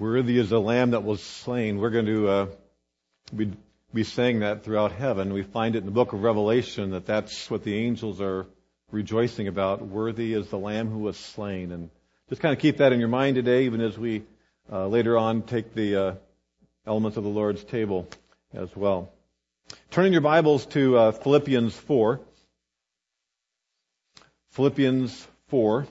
Worthy is the Lamb that was slain. We're going to be saying that throughout heaven. We find it in the book of Revelation that that's what the angels are rejoicing about. Worthy is the Lamb who was slain. And just kind of keep that in your mind today, even as we later on take the elements of the Lord's table as well. Turn in your Bibles to Philippians 4. Philippians 4.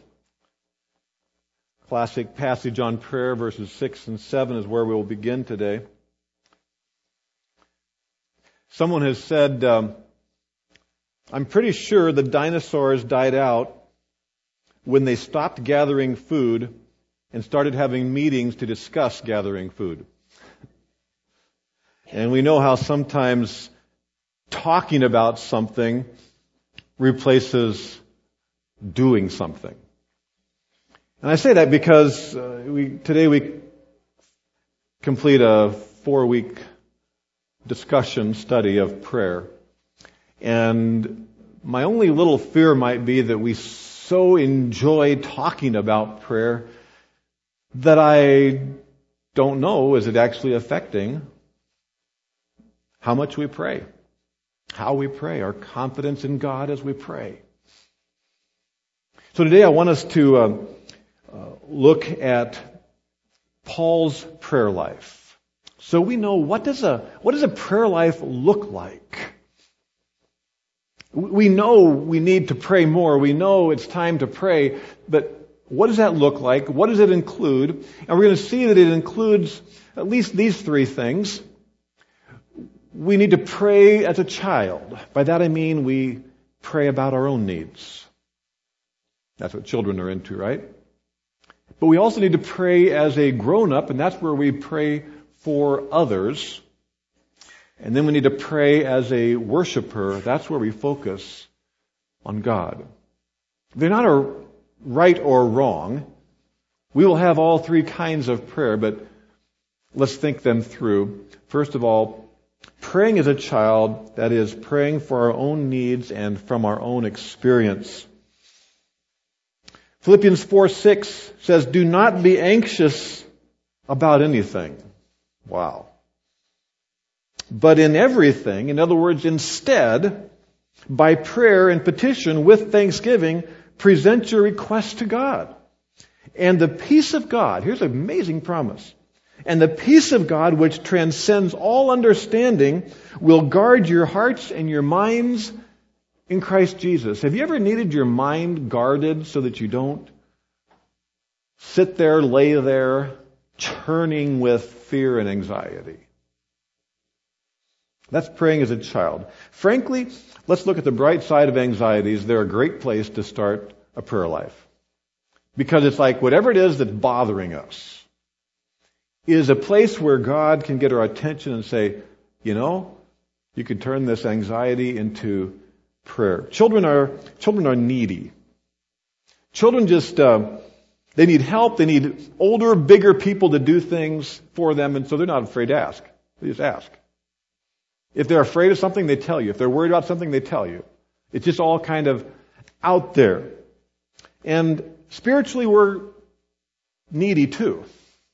Classic passage on prayer, verses 6 and 7 is where we'll begin today. Someone has said, I'm pretty sure the dinosaurs died out when they stopped gathering food and started having meetings to discuss gathering food. And we know how sometimes talking about something replaces doing something. And I say that because today we complete a 4-week discussion study of prayer. And my only little fear might be that we so enjoy talking about prayer that I don't know, is it actually affecting how much we pray, how we pray, our confidence in God as we pray. So today I want us to look at Paul's prayer life. So we know what does a prayer life look like? We know we need to pray more. We know it's time to pray, but what does that look like? What does it include? And we're going to see that it includes at least these 3 things. We need to pray as a child. By that I mean we pray about our own needs. That's what children are into, right? But we also need to pray as a grown-up, and that's where we pray for others. And then we need to pray as a worshiper. That's where we focus on God. They're not a right or wrong. We will have all 3 kinds of prayer, but let's think them through. First of all, praying as a child, that is, praying for our own needs and from our own experience. Philippians 4:6 says, do not be anxious about anything. Wow. But in everything, in other words, instead, by prayer and petition with thanksgiving, present your requests to God. And the peace of God, here's an amazing promise, and the peace of God, which transcends all understanding, will guard your hearts and your minds in Christ Jesus. Have you ever needed your mind guarded so that you don't sit there, lay there, churning with fear and anxiety? That's praying as a child. Frankly, let's look at the bright side of anxieties. They're a great place to start a prayer life. Because it's like whatever it is that's bothering us is a place where God can get our attention and say, you know, you can turn this anxiety into prayer. Children are needy. Children just, they need help. They need older, bigger people to do things for them, and so they're not afraid to ask. They just ask. If they're afraid of something, they tell you. If they're worried about something, they tell you. It's just all kind of out there. And spiritually, we're needy too.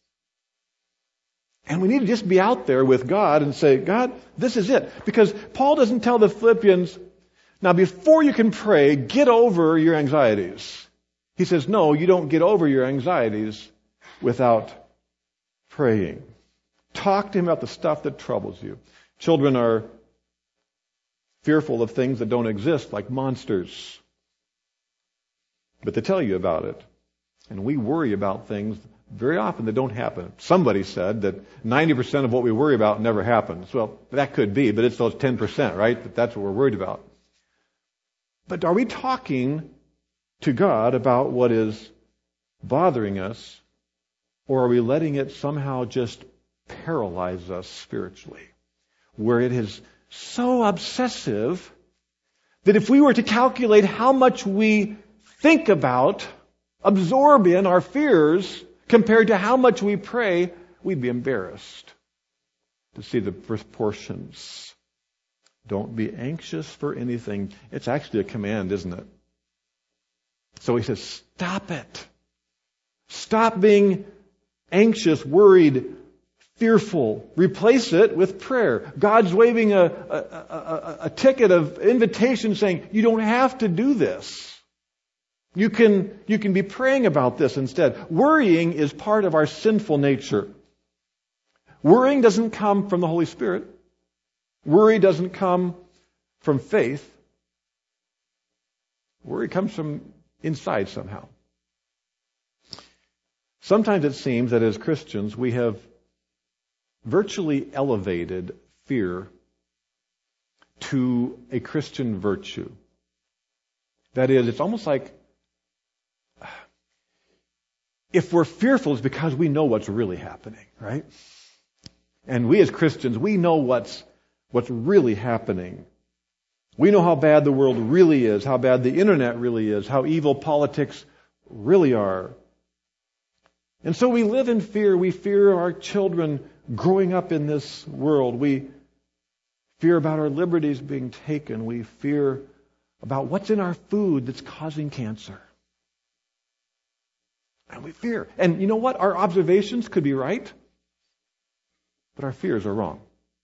And we need to just be out there with God and say, God, this is it. Because Paul doesn't tell the Philippians, now before you can pray, get over your anxieties. He says, no, you don't get over your anxieties without praying. Talk to him about the stuff that troubles you. Children are fearful of things that don't exist, like monsters. But they tell you about it. And we worry about things very often that don't happen. Somebody said that 90% of what we worry about never happens. Well, that could be, but it's those 10%, right? That's what we're worried about. But are we talking to God about what is bothering us, or are we letting it somehow just paralyze us spiritually? Where it is so obsessive that if we were to calculate how much we think about, absorb in our fears, compared to how much we pray, we'd be embarrassed to see the proportions. Don't be anxious for anything. It's actually a command, isn't it? So he says, stop it. Stop being anxious, worried, fearful. Replace it with prayer. God's waving a ticket of invitation saying, you don't have to do this. You can be praying about this instead. Worrying is part of our sinful nature. Worrying doesn't come from the Holy Spirit. Worry doesn't come from faith. Worry comes from inside somehow. Sometimes it seems that as Christians we have virtually elevated fear to a Christian virtue. That is, it's almost like if we're fearful, it's because we know what's really happening, right? And we as Christians, we know what's really happening. We know how bad the world really is, how bad the internet really is, how evil politics really are. And so we live in fear. We fear our children growing up in this world. We fear about our liberties being taken. We fear about what's in our food that's causing cancer. And we fear. And you know what? Our observations could be right, but our fears are wrong.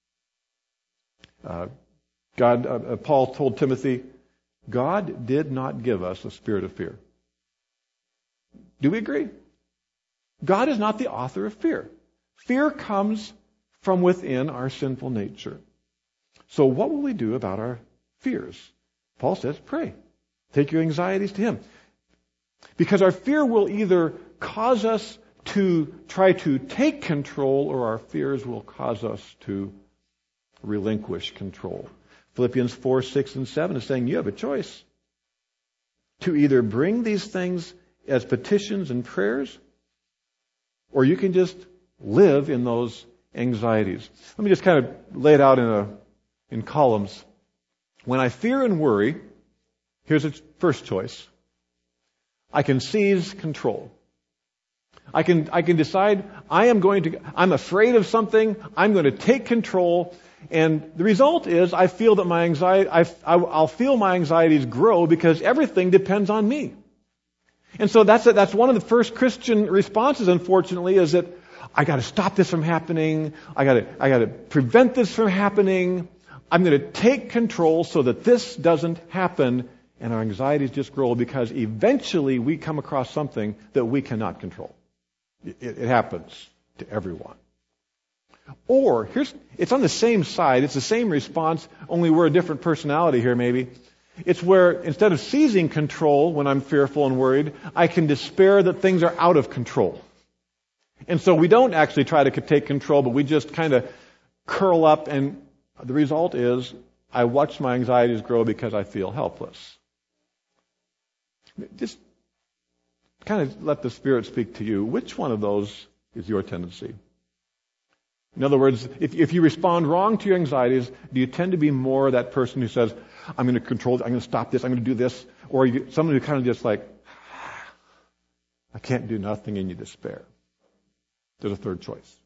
Paul told Timothy, God did not give us a spirit of fear. Do we agree? God is not the author of fear. Fear comes from within our sinful nature. So what will we do about our fears? Paul says, pray. Take your anxieties to Him. Because our fear will either cause us to try to take control, or our fears will cause us to relinquish control. Philippians 4, 6, and 7 is saying you have a choice to either bring these things as petitions and prayers, or you can just live in those anxieties. Let me just kind of lay it out in columns. When I fear and worry, here's its first choice. I can seize control. I can decide I'm afraid of something, I'm going to take control, and the result is I feel that my anxiety, I'll feel my anxieties grow because everything depends on me. And so that's one of the first Christian responses, unfortunately, is that I got to stop this from happening. I got to prevent this from happening. I'm going to take control so that this doesn't happen, and our anxieties just grow because eventually we come across something that we cannot control. It happens to everyone. Or it's on the same side. It's the same response, only we're a different personality here, maybe. It's where instead of seizing control when I'm fearful and worried, I can despair that things are out of control. And so we don't actually try to take control, but we just kind of curl up, and the result is I watch my anxieties grow because I feel helpless. Just kind of let the Spirit speak to you. Which one of those is your tendency? In other words, if you respond wrong to your anxieties, do you tend to be more that person who says, I'm going to control, I'm going to stop this, I'm going to do this? Or are you someone who kind of just like, I can't do nothing, and you despair? There's a third choice.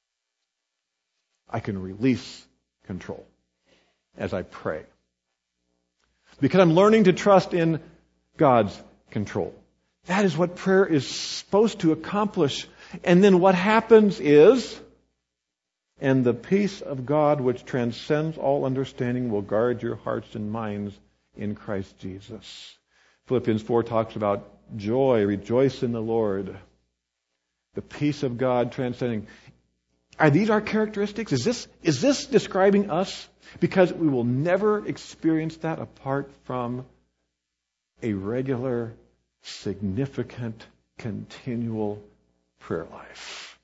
I can release control as I pray. Because I'm learning to trust in God's control. That is what prayer is supposed to accomplish. And then what happens is, and the peace of God which transcends all understanding will guard your hearts and minds in Christ Jesus. Philippians 4 talks about joy, rejoice in the Lord. The peace of God transcending. Are these our characteristics? Is this describing us? Because we will never experience that apart from a regular, significant, continual prayer life.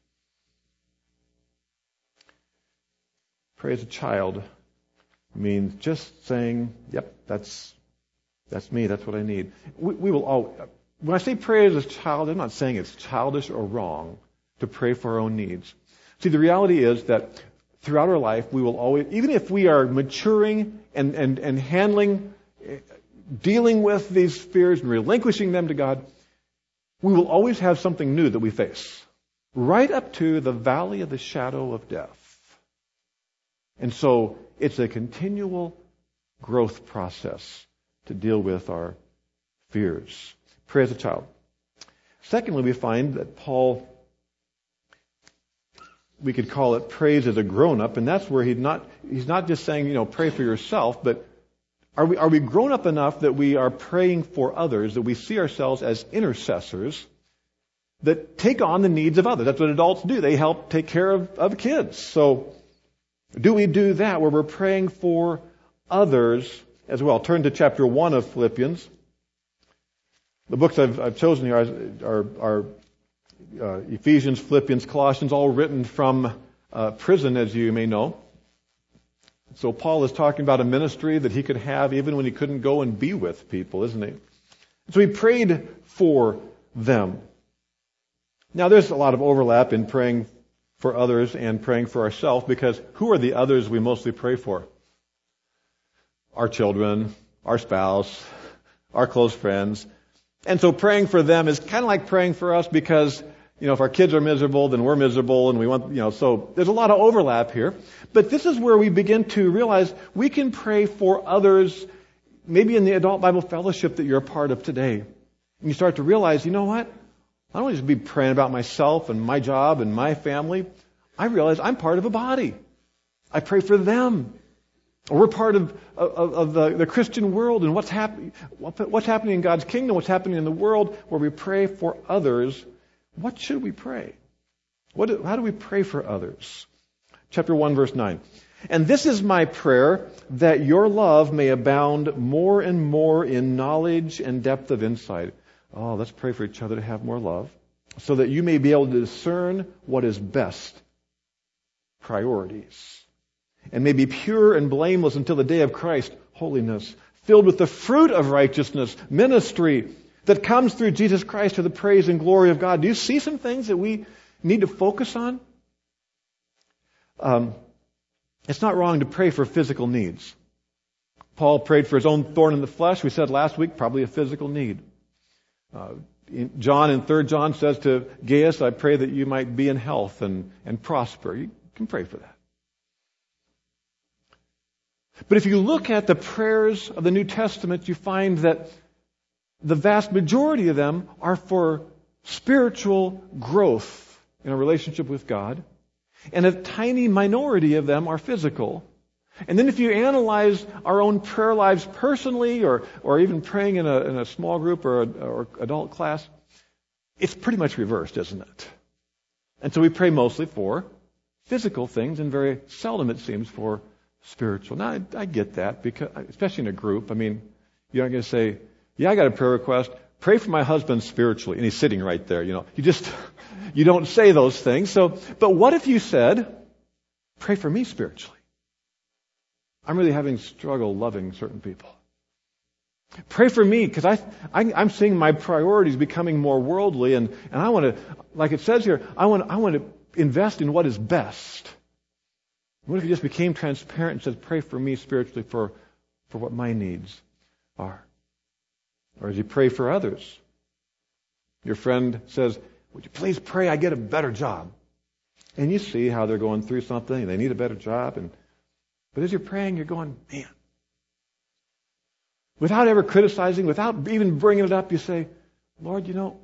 Pray as a child means just saying, yep, that's me, that's what I need. We will all, when I say pray as a child, I'm not saying it's childish or wrong to pray for our own needs. See, the reality is that throughout our life, we will always, even if we are maturing and handling, dealing with these fears and relinquishing them to God, we will always have something new that we face. Right up to the valley of the shadow of death. And so it's a continual growth process to deal with our fears. Pray as a child. Secondly, we find that Paul we could call it praise as a grown-up, and that's where he's not just saying, pray for yourself, but are we grown up enough that we are praying for others, that we see ourselves as intercessors that take on the needs of others? That's what adults do. They help take care of kids. So do we do that where we're praying for others as well? Turn to chapter 1 of Philippians. The books I've chosen here are Ephesians, Philippians, Colossians, all written from prison, as you may know. So Paul is talking about a ministry that he could have even when he couldn't go and be with people, isn't he? So he prayed for them. Now there's a lot of overlap in praying for others and praying for ourselves, because who are the others we mostly pray for? Our children, our spouse, our close friends. And so praying for them is kind of like praying for us, because if our kids are miserable, then we're miserable, and we want, so there's a lot of overlap here. But this is where we begin to realize we can pray for others, maybe in the Adult Bible Fellowship that you're a part of today. And you start to realize, you know what? I don't just be praying about myself and my job and my family. I realize I'm part of a body. I pray for them. Or we're part of the Christian world, and what's happening in God's kingdom, what's happening in the world, where we pray for others. What should we pray? How do we pray for others? Chapter 1, verse 9. And this is my prayer, that your love may abound more and more in knowledge and depth of insight. Oh, let's pray for each other to have more love, so that you may be able to discern what is best. Priorities. And may be pure and blameless until the day of Christ. Holiness. Filled with the fruit of righteousness. Ministry that comes through Jesus Christ to the praise and glory of God. Do you see some things that we need to focus on? It's not wrong to pray for physical needs. Paul prayed for his own thorn in the flesh. We said last week, probably a physical need. John in 3 John says to Gaius, I pray that you might be in health and prosper. You can pray for that. But if you look at the prayers of the New Testament, you find that the vast majority of them are for spiritual growth in a relationship with God, and a tiny minority of them are physical. And then if you analyze our own prayer lives personally, or even praying in a small group or adult class, it's pretty much reversed, isn't it? And so we pray mostly for physical things, and very seldom, it seems, for spiritual. Now, I get that, because especially in a group. I mean, you're not going to say, yeah, I got a prayer request. Pray for my husband spiritually. And he's sitting right there, you don't say those things. But what if you said, pray for me spiritually? I'm really having struggle loving certain people. Pray for me, because I'm seeing my priorities becoming more worldly, and I want to, like it says here, I want to invest in what is best. What if you just became transparent and said, pray for me spiritually for what my needs are? Or as you pray for others, your friend says, would you please pray I get a better job? And you see how they're going through something, and they need a better job. But as you're praying, you're going, man. Without ever criticizing, without even bringing it up, you say, Lord,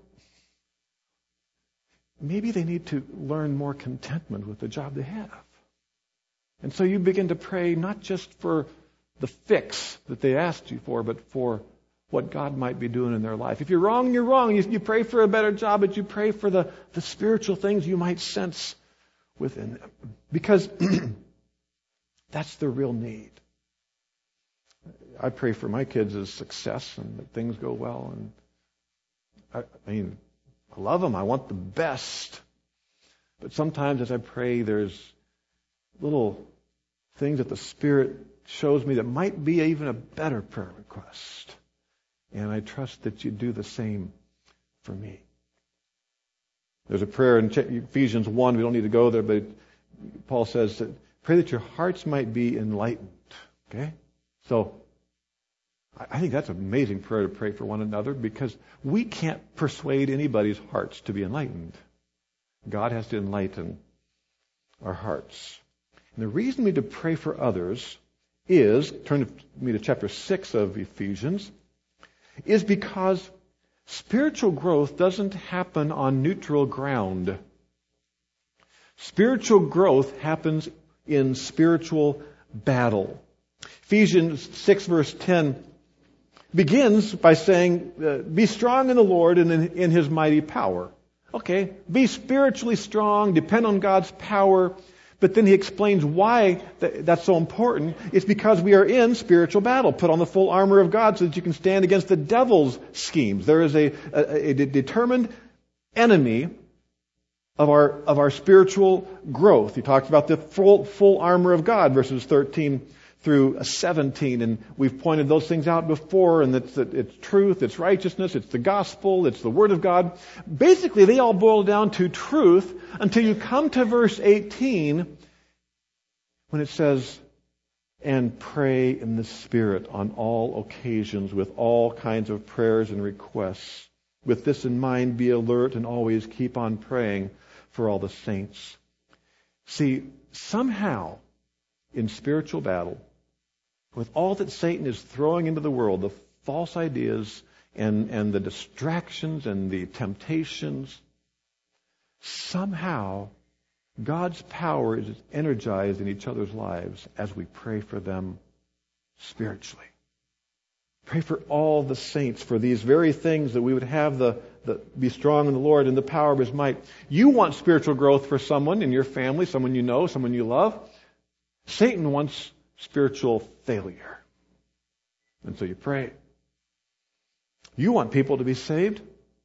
maybe they need to learn more contentment with the job they have. And so you begin to pray not just for the fix that they asked you for, but for what God might be doing in their life. If you're wrong, you're wrong. You pray for a better job, but you pray for the spiritual things you might sense within them. Because that's their real need. I pray for my kids' success and that things go well. And I love them. I want the best. But sometimes as I pray, there's little things that the Spirit shows me that might be even a better prayer request. And I trust that you do the same for me. There's a prayer in Ephesians 1. We don't need to go there, but Paul says that pray that your hearts might be enlightened. Okay? So I think that's an amazing prayer to pray for one another, because we can't persuade anybody's hearts to be enlightened. God has to enlighten our hearts. And the reason we need to pray for others is, turn me to chapter 6 of Ephesians, is because spiritual growth doesn't happen on neutral ground. Spiritual growth happens in spiritual battle. Ephesians 6 verse 10 begins by saying, be strong in the Lord and in His mighty power. Okay, be spiritually strong, depend on God's power. But then he explains why that's so important. It's because we are in spiritual battle. Put on the full armor of God so that you can stand against the devil's schemes. There is a determined enemy of our spiritual growth. He talks about the full armor of God, verses 13 through 17, and we've pointed those things out before, and it's truth, it's righteousness, it's the gospel, it's the Word of God. Basically, they all boil down to truth until you come to verse 18 when it says, and pray in the Spirit on all occasions with all kinds of prayers and requests. With this in mind, be alert and always keep on praying for all the saints. See, somehow in spiritual battle, with all that Satan is throwing into the world, the false ideas and the distractions and the temptations, somehow God's power is energized in each other's lives as we pray for them spiritually. Pray for all the saints, for these very things, that we would have the be strong in the Lord and the power of His might. You want spiritual growth for someone in your family, someone you know, someone you love. Satan wants spiritual failure. And so you pray. You want people to be saved.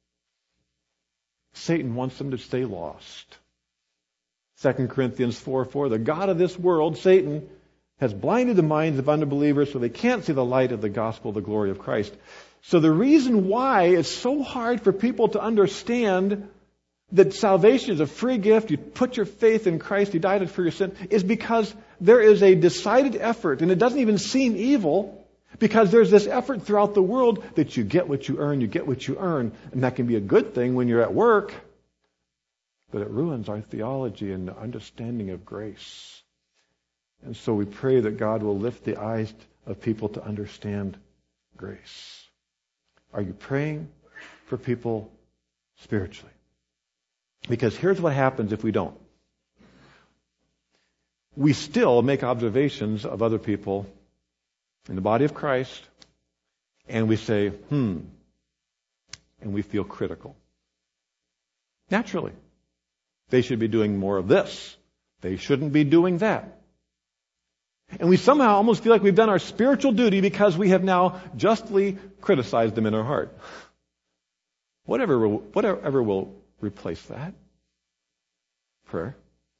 Satan wants them to stay lost. 2 Corinthians 4:4, the god of this world, Satan, has blinded the minds of unbelievers so they can't see the light of the gospel, the glory of Christ. So the reason why it's so hard for people to understand that salvation is a free gift, you put your faith in Christ, He died for your sin, is because there is a decided effort, and it doesn't even seem evil, because there's this effort throughout the world that you get what you earn, you get what you earn. And that can be a good thing when you're at work, but it ruins our theology and understanding of grace. And so we pray that God will lift the eyes of people to understand grace. Are you praying for people spiritually? Because here's what happens if we don't. We still make observations of other people in the body of Christ, and we say, and we feel critical. Naturally. They should be doing more of this. They shouldn't be doing that. And we somehow almost feel like we've done our spiritual duty because we have now justly criticized them in our heart. Whatever will replace that? Prayer.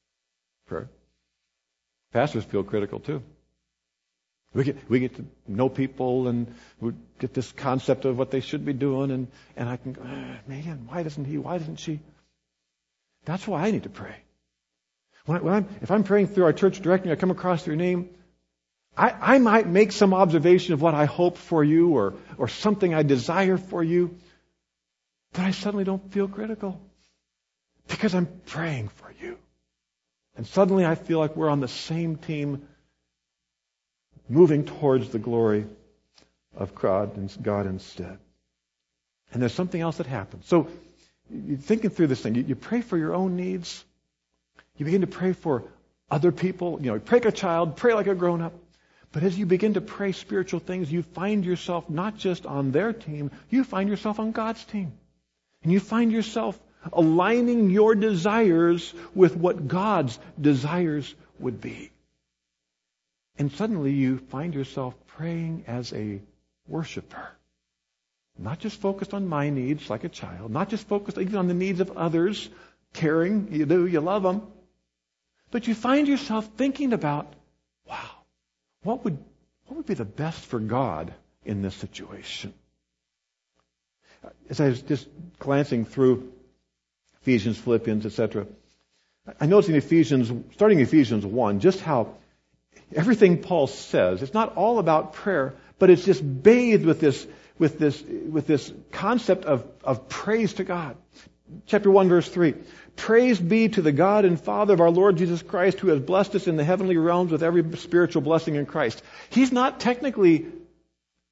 Pastors feel critical too. We get to know people, and we get this concept of what they should be doing, and I can go, man, why doesn't he? Why doesn't she? That's why I need to pray. If I'm praying through our church directory, I come across your name, I might make some observation of what I hope for you or something I desire for you, but I suddenly don't feel critical because I'm praying for you. And suddenly I feel like we're on the same team, moving towards the glory of God instead. And there's something else that happens. So you're thinking through this thing. You pray for your own needs. You begin to pray for other people. Pray like a child, pray like a grown-up. But as you begin to pray spiritual things, you find yourself not just on their team, you find yourself on God's team. And you find yourself aligning your desires with what God's desires would be. And suddenly you find yourself praying as a worshiper. Not just focused on my needs like a child, not just focused even on the needs of others, caring, you love them. But you find yourself thinking about, wow, what would be the best for God in this situation? As I was just glancing through Ephesians, Philippians, etc., I noticed starting in Ephesians 1, just how everything Paul says, it's not all about prayer, but it's just bathed with this concept of praise to God. Chapter 1, verse 3. Praise be to the God and Father of our Lord Jesus Christ, who has blessed us in the heavenly realms with every spiritual blessing in Christ. He's not technically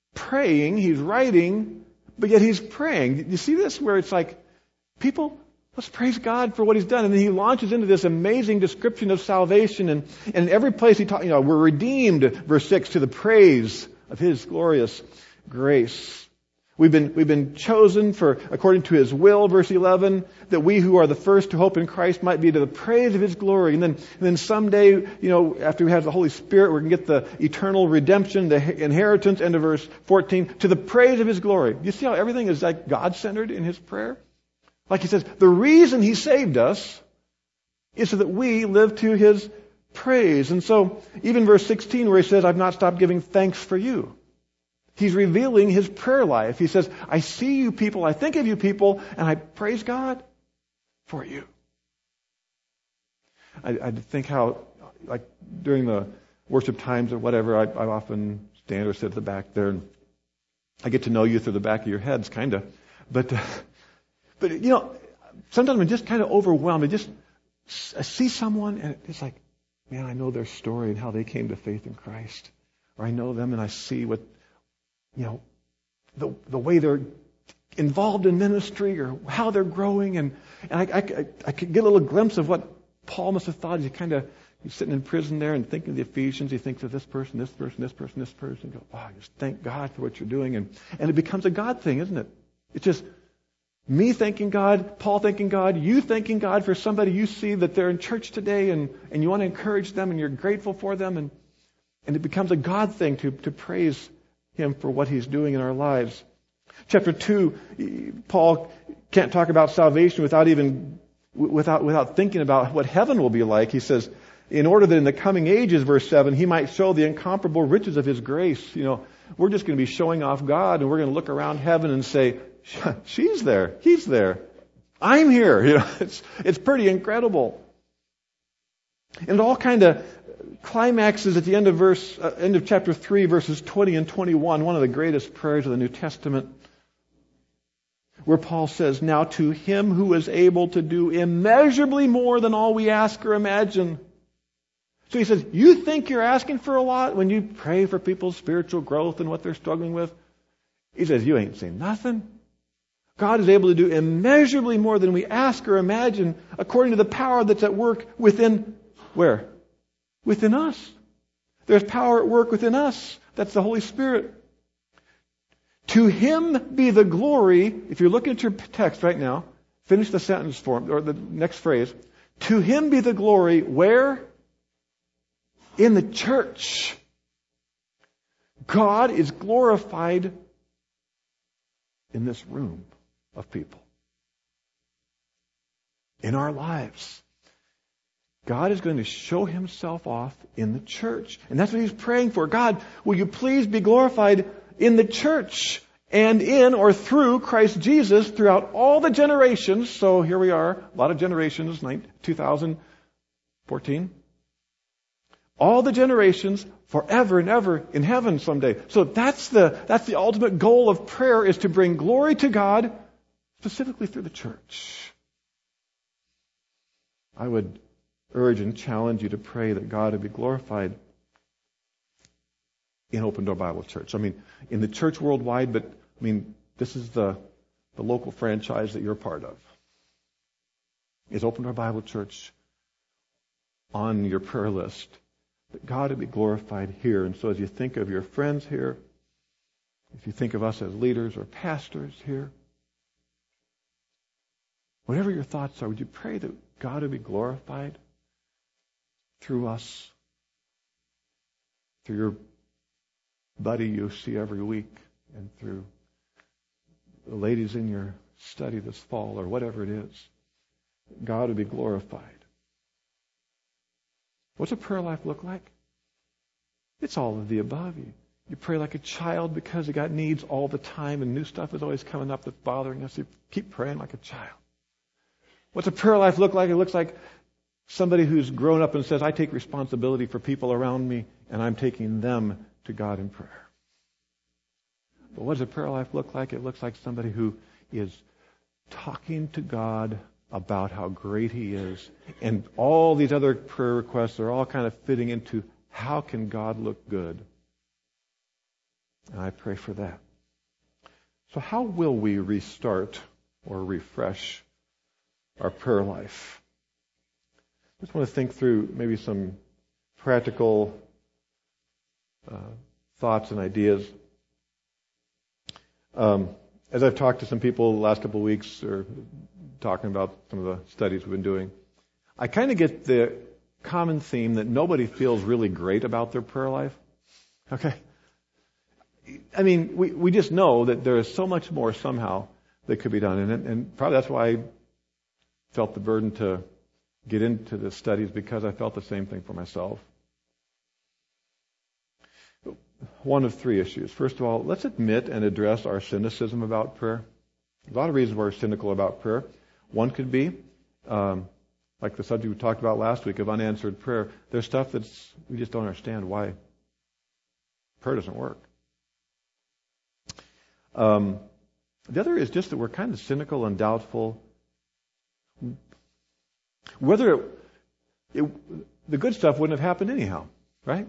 praying, he's writing, but yet he's praying. You see this? Where it's like, people, Let's praise God for what He's done. And then he launches into this amazing description of salvation. And in every place he talks, we're redeemed, verse 6, to the praise of His glorious grace. We've been chosen for, according to His will, verse 11, that we who are the first to hope in Christ might be to the praise of His glory. And then someday, after we have the Holy Spirit, we're going to get the eternal redemption, the inheritance, end of verse 14, to the praise of His glory. You see how everything is like God-centered in His prayer? Like he says, the reason He saved us is so that we live to His praise. And so, even verse 16 where he says, I've not stopped giving thanks for you. He's revealing his prayer life. He says, I see you people, I think of you people, and I praise God for you. I think how, like during the worship times or whatever, I often stand or sit at the back there, and I get to know you through the back of your heads, kind of. But sometimes I'm just kind of overwhelmed. I see someone, and it's like, man, I know their story and how they came to faith in Christ. Or I know them and I see what, the way they're involved in ministry or how they're growing. And I could get a little glimpse of what Paul must have thought. He's sitting in prison there and thinking of the Ephesians. He thinks of this person, this person, this person, this person. And go, wow, just thank God for what you're doing. And it becomes a God thing, isn't it? It's just me thanking God, Paul thanking God, you thanking God for somebody you see that they're in church today and you want to encourage them and you're grateful for them. And it becomes a God thing to praise Him for what He's doing in our lives. Chapter 2, Paul can't talk about salvation without thinking about what heaven will be like. He says, in order that in the coming ages, verse 7, He might show the incomparable riches of His grace. We're just going to be showing off God, and we're going to look around heaven and say, she's there, He's there, I'm here. It's pretty incredible. And it all kind of climaxes at the end of chapter 3, verses 20 and 21, one of the greatest prayers of the New Testament, where Paul says, now to Him who is able to do immeasurably more than all we ask or imagine. So he says, you think you're asking for a lot when you pray for people's spiritual growth and what they're struggling with? He says, you ain't saying nothing. God is able to do immeasurably more than we ask or imagine according to the power that's at work within, where? Within us. There's power at work within us. That's the Holy Spirit. To Him be the glory. If you're looking at your text right now, finish the sentence form, or the next phrase. To Him be the glory, where? In the church. God is glorified in this room of people. In our lives. God is going to show Himself off in the church. And that's what He's praying for. God, will You please be glorified in the church and in or through Christ Jesus throughout all the generations. So here we are, a lot of generations, 2014. All the generations, forever and ever in heaven someday. So that's the ultimate goal of prayer, is to bring glory to God, specifically through the church. I would urge and challenge you to pray that God would be glorified in Open Door Bible Church. In the church worldwide, but this is the local franchise that you're part of. Is Open Door Bible Church on your prayer list? That God would be glorified here. And so as you think of your friends here, if you think of us as leaders or pastors here, whatever your thoughts are, would you pray that God would be glorified through us, through your buddy you see every week, and through the ladies in your study this fall, or whatever it is. God would be glorified. What's a prayer life look like? It's all of the above. You pray like a child because you got needs all the time and new stuff is always coming up that's bothering us. You keep praying like a child. What's a prayer life look like? It looks like somebody who's grown up and says, I take responsibility for people around me and I'm taking them to God in prayer. But what does a prayer life look like? It looks like somebody who is talking to God about how great He is. And all these other prayer requests are all kind of fitting into how can God look good? And I pray for that. So how will we restart or refresh our prayer life. I just want to think through maybe some practical thoughts and ideas. As I've talked to some people the last couple of weeks, or talking about some of the studies we've been doing, I kind of get the common theme that nobody feels really great about their prayer life. Okay? I mean, we just know that there is so much more somehow that could be done. And probably that's why I felt the burden to get into the studies, because I felt the same thing for myself. One of three issues. First of all, let's admit and address our cynicism about prayer. A lot of reasons why we're cynical about prayer. One could be, like the subject we talked about last week of unanswered prayer. There's stuff we just don't understand why prayer doesn't work. The other is just that we're kind of cynical and doubtful whether the good stuff wouldn't have happened anyhow, right?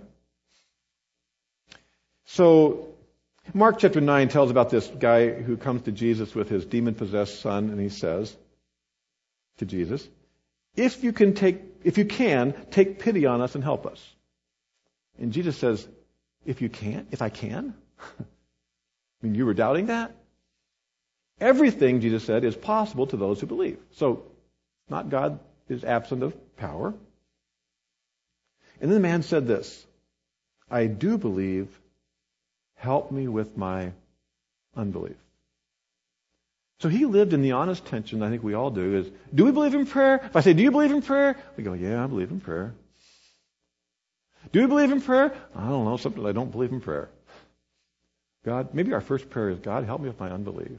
So, Mark chapter 9 tells about this guy who comes to Jesus with his demon-possessed son, and he says to Jesus, if you can, take pity on us and help us. And Jesus says, if I can? I mean, you were doubting that? Everything, Jesus said, is possible to those who believe. So, not God is absent of power. And then the man said this, I do believe, help me with my unbelief. So he lived in the honest tension, I think we all do, is, do we believe in prayer? If I say, do you believe in prayer? We go, yeah, I believe in prayer. Do we believe in prayer? I don't know, sometimes I don't believe in prayer. God, maybe our first prayer is, God, help me with my unbelief.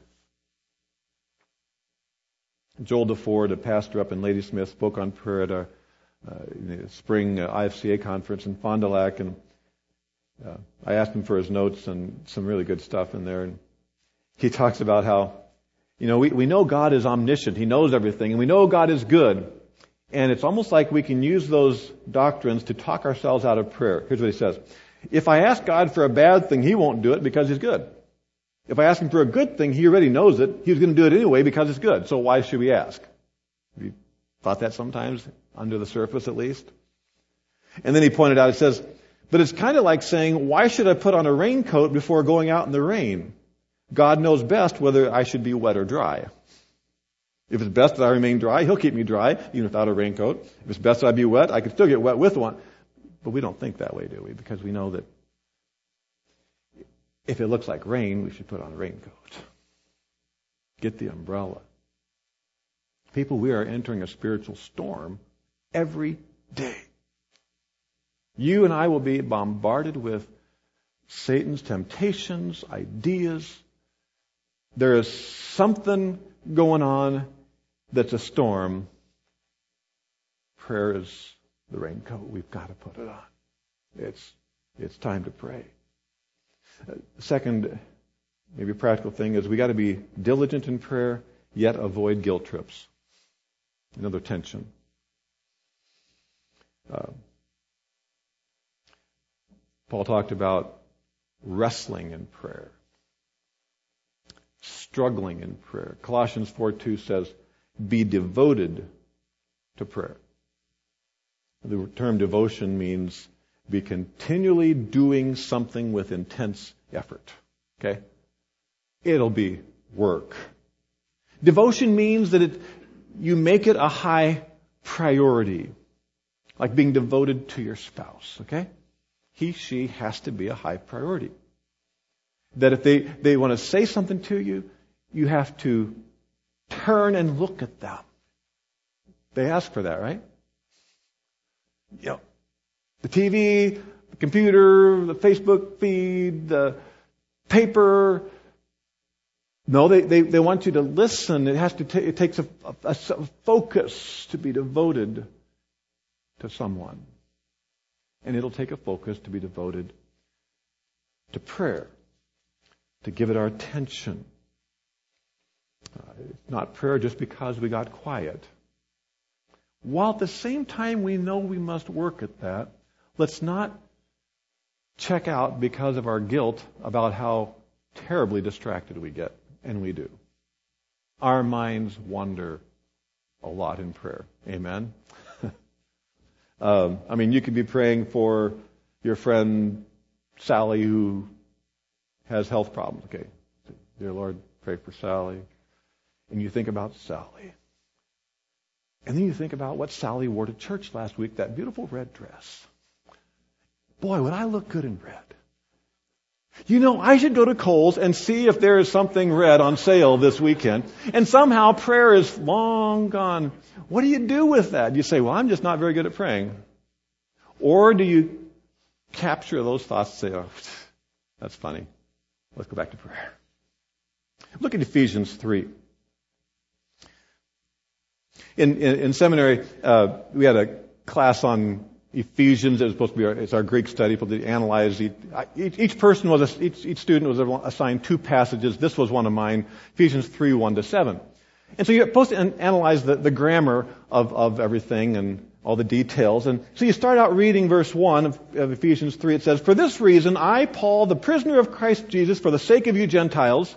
Joel DeFord, a pastor up in Ladysmith, spoke on prayer at our spring IFCA conference in Fond du Lac, and I asked him for his notes and some really good stuff in there. And he talks about how, we know God is omniscient. He knows everything. And we know God is good. And it's almost like we can use those doctrines to talk ourselves out of prayer. Here's what he says. If I ask God for a bad thing, He won't do it because He's good. If I ask Him for a good thing, He already knows it. He's going to do it anyway because it's good. So why should we ask? Have you thought that sometimes, under the surface at least? And then he pointed out, it says, but it's kind of like saying, why should I put on a raincoat before going out in the rain? God knows best whether I should be wet or dry. If it's best that I remain dry, He'll keep me dry, even without a raincoat. If it's best that I be wet, I can still get wet with one. But we don't think that way, do we? Because we know that if it looks like rain, we should put on a raincoat. Get the umbrella. People, we are entering a spiritual storm every day. You and I will be bombarded with Satan's temptations, ideas. There is something going on that's a storm. Prayer is the raincoat. We've got to put it on. It's time to pray. Second, maybe a practical thing is we got to be diligent in prayer, yet avoid guilt trips. Another tension. Paul talked about wrestling in prayer, struggling in prayer. Colossians 4:2 says, be devoted to prayer. The term devotion means be continually doing something with intense effort. Okay? It'll be work. Devotion means that you make it a high priority, like being devoted to your spouse. Okay? He, she has to be a high priority. That if they want to say something to you, you have to turn and look at them. They ask for that, right? The TV, the computer, the Facebook feed, the paper. No, they want you to listen. It takes a focus to be devoted to someone. And it'll take a focus to be devoted to prayer, to give it our attention. It's not prayer just because we got quiet. While at the same time we know we must work at that, let's not check out because of our guilt about how terribly distracted we get, and we do. Our minds wander a lot in prayer. Amen? You could be praying for your friend Sally who has health problems. Okay, dear Lord, pray for Sally. And you think about Sally. And then you think about what Sally wore to church last week, that beautiful red dress. Boy, would I look good in red. I should go to Kohl's and see if there is something red on sale this weekend. And somehow prayer is long gone. What do you do with that? You say, well, I'm just not very good at praying. Or do you capture those thoughts and say, oh, that's funny. Let's go back to prayer. Look at Ephesians 3. In seminary, we had a class on Ephesians. It was supposed to be it's our Greek study. To analyze each student was assigned 2 passages. This was one of mine, Ephesians 3, 1-7. And so you're supposed to analyze the grammar of everything and all the details. And so you start out reading verse 1 of Ephesians 3. It says, "For this reason, I, Paul, the prisoner of Christ Jesus, for the sake of you Gentiles."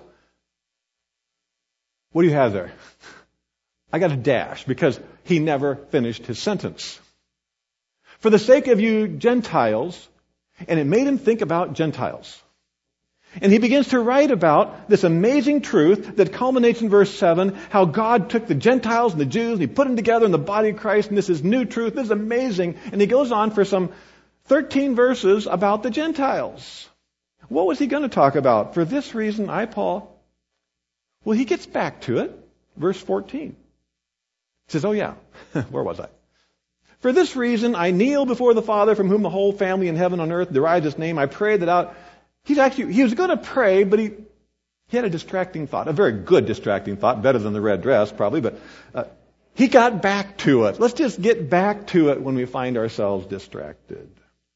What do you have there? I got a dash because he never finished his sentence. "For the sake of you Gentiles," and it made him think about Gentiles. And he begins to write about this amazing truth that culminates in verse 7, how God took the Gentiles and the Jews and he put them together in the body of Christ, and this is new truth, this is amazing. And he goes on for some 13 verses about the Gentiles. What was he going to talk about? "For this reason, I, Paul..." Well, he gets back to it. Verse 14. He says, oh yeah, where was I? "For this reason, I kneel before the Father, from whom the whole family in heaven and on earth derives its name. I pray that out..." He was going to pray, but he had a distracting thought, a very good distracting thought, better than the red dress probably, but he got back to it. Let's just get back to it when we find ourselves distracted.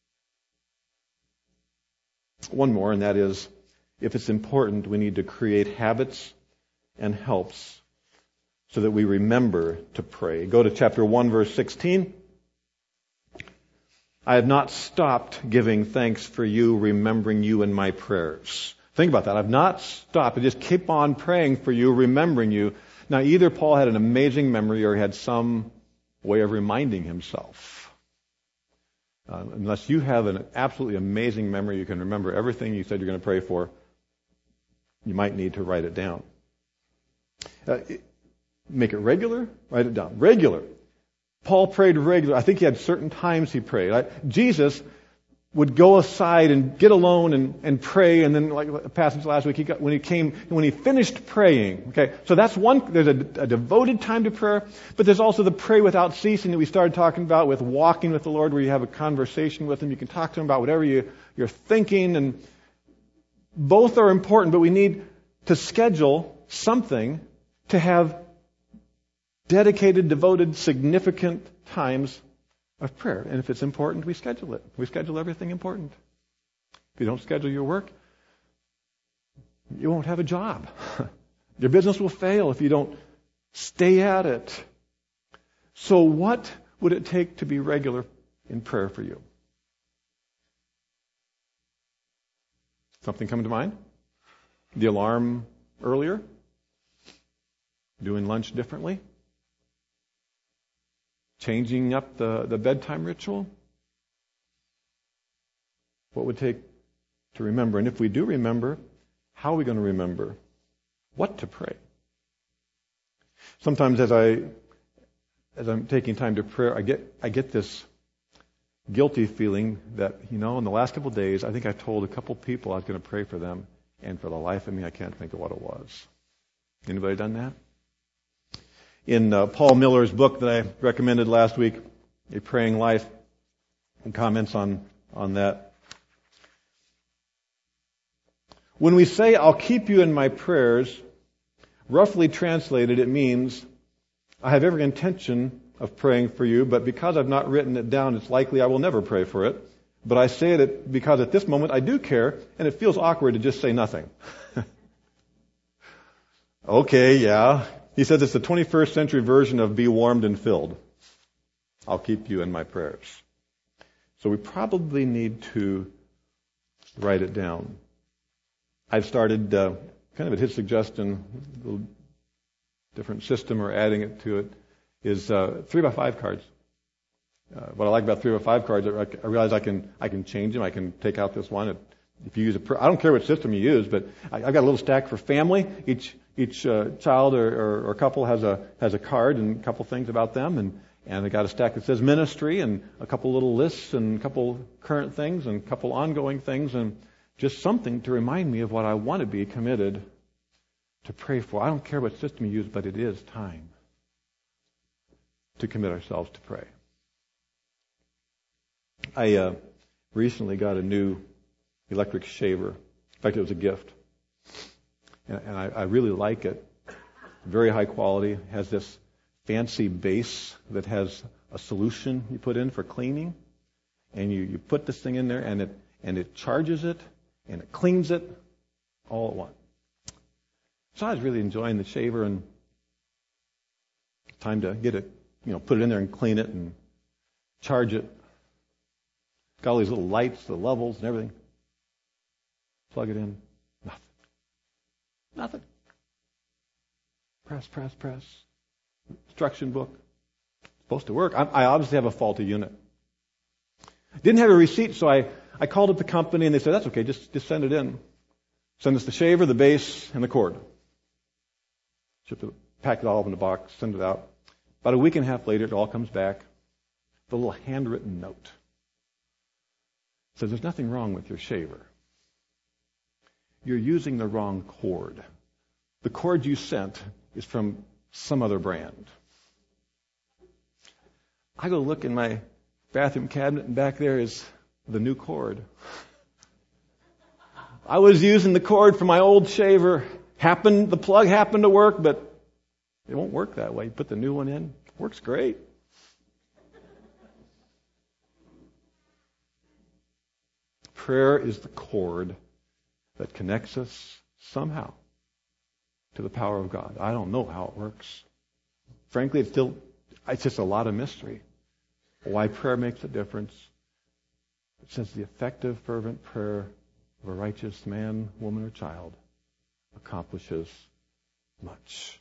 One more, and that is, if it's important, we need to create habits and helps so that we remember to pray. Go to chapter 1, verse 16. "I have not stopped giving thanks for you, remembering you in my prayers." Think about that. I've not stopped. I just keep on praying for you, remembering you. Now, either Paul had an amazing memory or he had some way of reminding himself. Unless you have an absolutely amazing memory, you can remember everything you said you're going to pray for, you might need to write it down. Make it regular, write it down. Regular. Paul prayed regularly. I think he had certain times he prayed. Jesus would go aside and get alone and pray, and then, like a passage last week, when he finished praying. Okay, so that's one. There's a devoted time to prayer, but there's also the pray without ceasing that we started talking about with walking with the Lord, where you have a conversation with Him. You can talk to Him about whatever you're thinking, and both are important. But we need to schedule something to have dedicated, devoted, significant times of prayer. And if it's important, we schedule it. We schedule everything important. If you don't schedule your work, you won't have a job. Your business will fail if you don't stay at it. So what would it take to be regular in prayer for you? Something come to mind? The alarm earlier? Doing lunch differently? Changing up the bedtime ritual? What would it take to remember? And if we do remember, how are we going to remember what to pray? Sometimes as I'm taking time to prayer, I get this guilty feeling that, in the last couple of days, I think I told a couple people I was going to pray for them, and for the life of me, I can't think of what it was. Anybody done that? In Paul Miller's book that I recommended last week, A Praying Life, and comments on that. When we say, I'll keep you in my prayers, roughly translated, it means, I have every intention of praying for you, but because I've not written it down, it's likely I will never pray for it. But I say it because at this moment I do care, and it feels awkward to just say nothing. Okay, yeah. He says it's the 21st century version of be warmed and filled. I'll keep you in my prayers. So we probably need to write it down. I've started, kind of at his suggestion, a little different system or adding it to it, is 3x5 cards. What I like about 3x5 cards, I realize I can change them. I can take out this one. If you use I don't care what system you use, but I've got a little stack for family. Each child or couple has a card and a couple things about them, and I got a stack that says ministry and a couple little lists and a couple current things and a couple ongoing things and just something to remind me of what I want to be committed to pray for. I don't care what system you use, but it is time to commit ourselves to pray. I recently got a new electric shaver. In fact, it was a gift. And I really like it. Very high quality. It has this fancy base that has a solution you put in for cleaning. And you put this thing in there and it charges it and it cleans it all at once. So I was really enjoying the shaver, and time to get it, put it in there and clean it and charge it. Got all these little lights, the levels and everything. Plug it in. Nothing. Press. Instruction book. Supposed to work. I obviously have a faulty unit. Didn't have a receipt, so I called up the company and they said, that's okay, just send it in. Send us the shaver, the base, and the cord. Pack it all up in a box, send it out. About a week and a half later, it all comes back. The little handwritten note. It says, there's nothing wrong with your shaver. You're using the wrong cord. The cord you sent is from some other brand. I go look in my bathroom cabinet, and back there is the new cord. I was using the cord from my old shaver. The plug happened to work, but it won't work that way. You put the new one in, it works great. Prayer is the cord that connects us somehow to the power of God. I don't know how it works. Frankly, it's just a lot of mystery. Why prayer makes a difference. It says the effective, fervent prayer of a righteous man, woman, or child accomplishes much.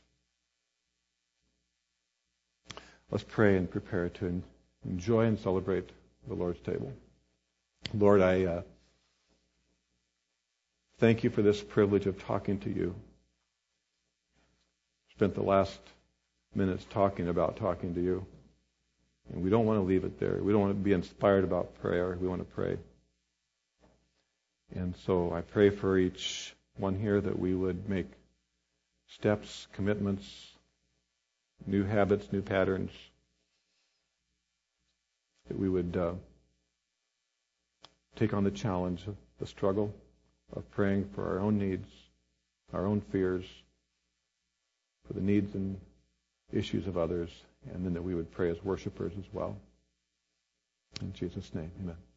Let's pray and prepare to enjoy and celebrate the Lord's table. Lord, I thank you for this privilege of talking to you. Spent the last minutes talking to you. And we don't want to leave it there. We don't want to be inspired about prayer. We want to pray. And so I pray for each one here that we would make steps, commitments, new habits, new patterns, that we would take on the challenge of the struggle of praying for our own needs, our own fears, for the needs and issues of others, and then that we would pray as worshipers as well. In Jesus' name, amen.